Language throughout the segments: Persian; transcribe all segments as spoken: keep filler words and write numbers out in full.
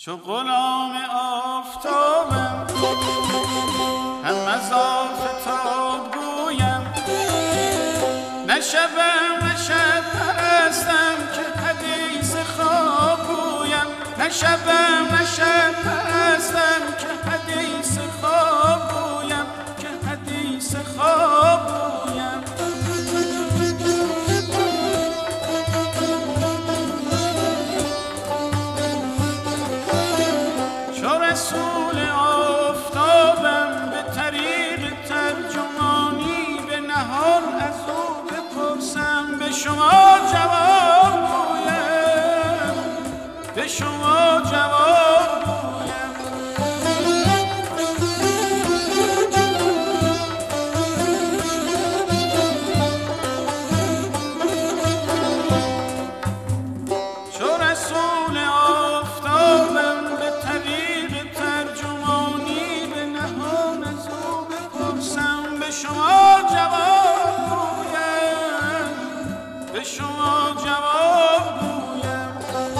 چو غلام آفتابم هم از آفتاب گویم، نه شبم نه شب پرستم که حدیث خواب گویم، نه شبم نه شب پرستم که حدیث خواب گویم، که حدیث خواب گویم. رسول آفتابم به طریق ترجمانی به نهان از او بپرسم، به شما جواب گویم، به شما جواب گویم. چو رسول آفتابم به طریق شما جواب گویم، به شما جواب گویم.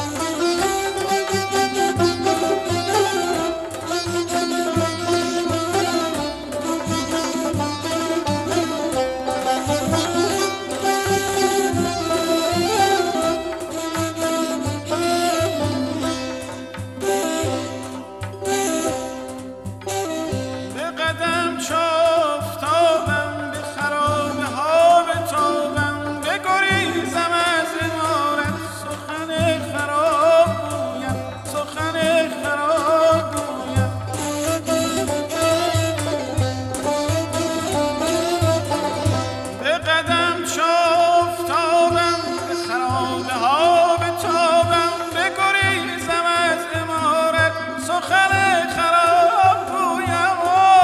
به قدم چافتابم به خرابه ها بتابم، بگریزم از عمارت سخن خراب گویم، سخن خراب گویم. به قدم چافتابم به خرابه ها بتابم، بگریزم از عمارت سخن خراب گویم.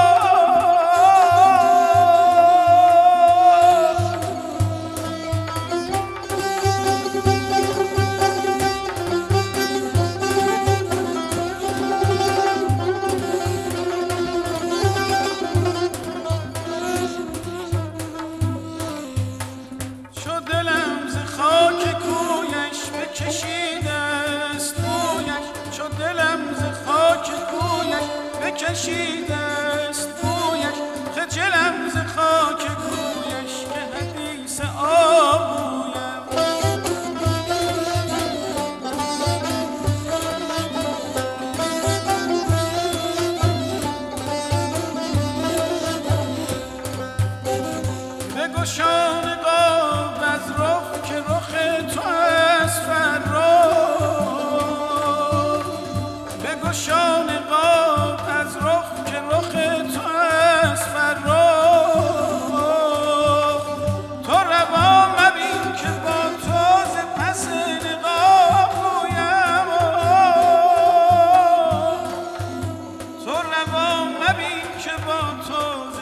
بکشیده است بویش، چو دلم ز خاک کویش بکشیده است بویش، خجلم ز خاک کویش که حدیث آب گویم. بگشان قاب از رخ که رخ تو است فرخ، بگشان قاب از رخ که رخ تو است فرخ. تو روا مبین که با تو ز پس نقاب گویم، تو روا مبین که با تو